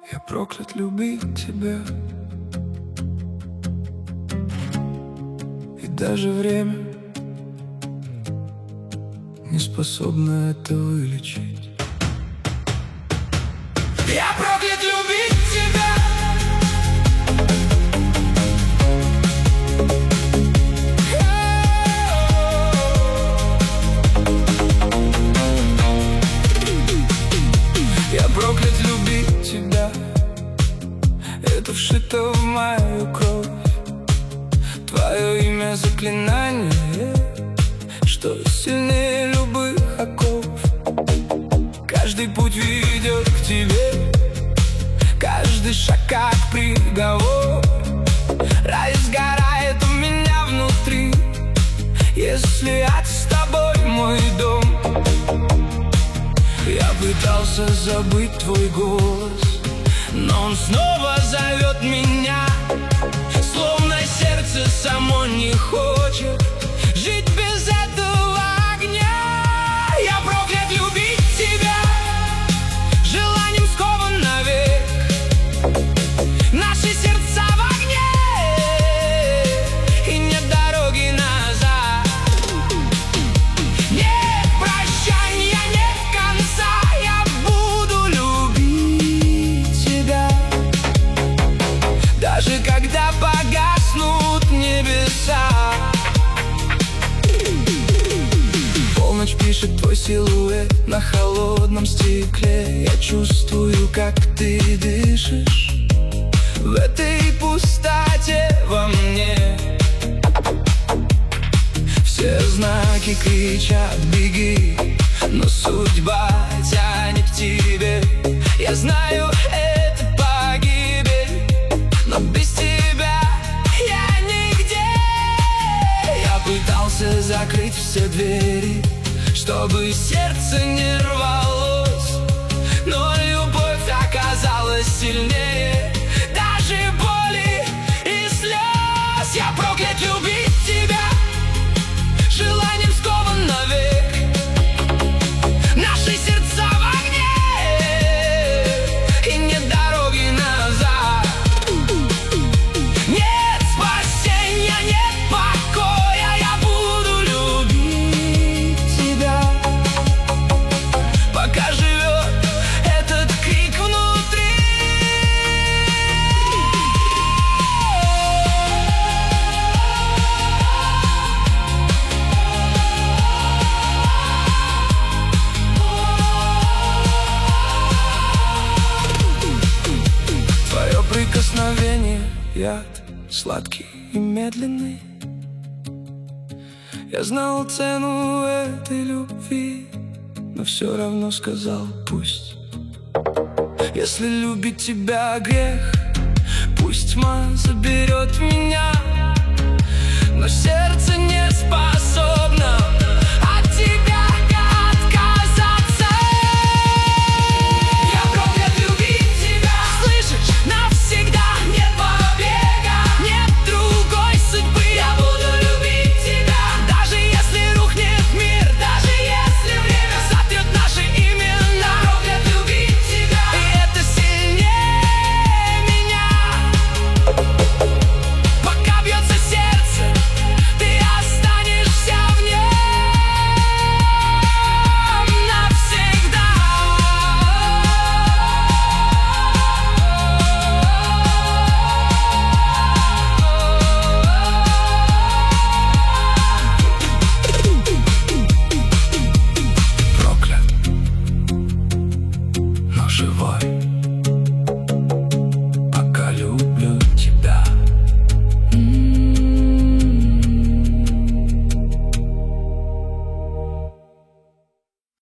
Я проклят любить тебя, и даже время не способно это вылечить. Я проклят любить тебя. Я проклят любить тебя. Это вшито в мою кровь. Твое имя заклинание, что сильнее любых оков. Каждый путь ведет к тебе, каждый шаг как приговор. Рай сгорает у меня внутри, если ад с тобой мой дом. Я пытался забыть твой голос, но он снова зовет меня, словно сердце само не хочет жить без этого огня. Я проклят любить тебя, желанием скован навек. Наши сердца в огне, и нет дороги назад. Нет прощания, нет конца. Я буду любить тебя, даже когда погаснут небеса. Полночь пишет твой силуэт на холодном стекле. Я чувствую, как ты дышишь в этой пустоте во мне. Все знаки кричат: беги, но судьба тянет к тебе. Я знаю, это погибель, но без тебя я нигде. Я пытался закрыть все двери, чтобы сердце не рвалось, но любовь оказалась сильнее даже боли и слез. Я проклят любить тебя, желанием скован навек. Наши сердца в огне, и нет дороги назад. Нет спасения, нет покоя. Я буду любить тебя, пока живет этот крик внутри. Твое прикосновение — яд сладкий и медленный. Я знал цену этой любви, но все равно сказал пусть. Если любить тебя грех, пусть тьма заберет меня, но сердце не способно